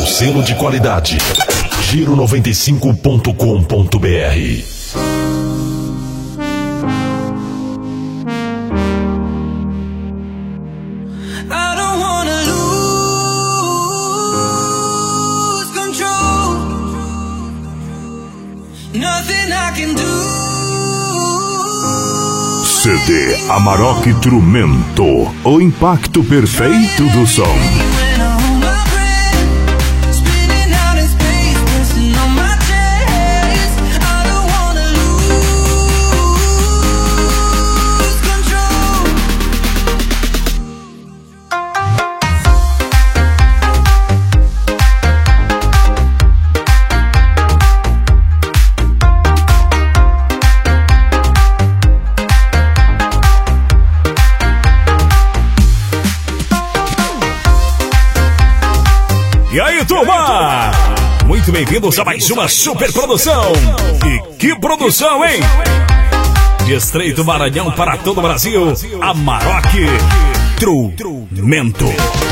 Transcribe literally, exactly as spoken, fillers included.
selo de qualidade. Giro noventa e cinco ponto com ponto br. C D Amarok Trumento, o impacto perfeito do som. E aí, turma? Muito bem-vindos a mais uma super produção. E que produção, hein? De Estreito Maranhão para todo o Brasil, Amarok Trumento.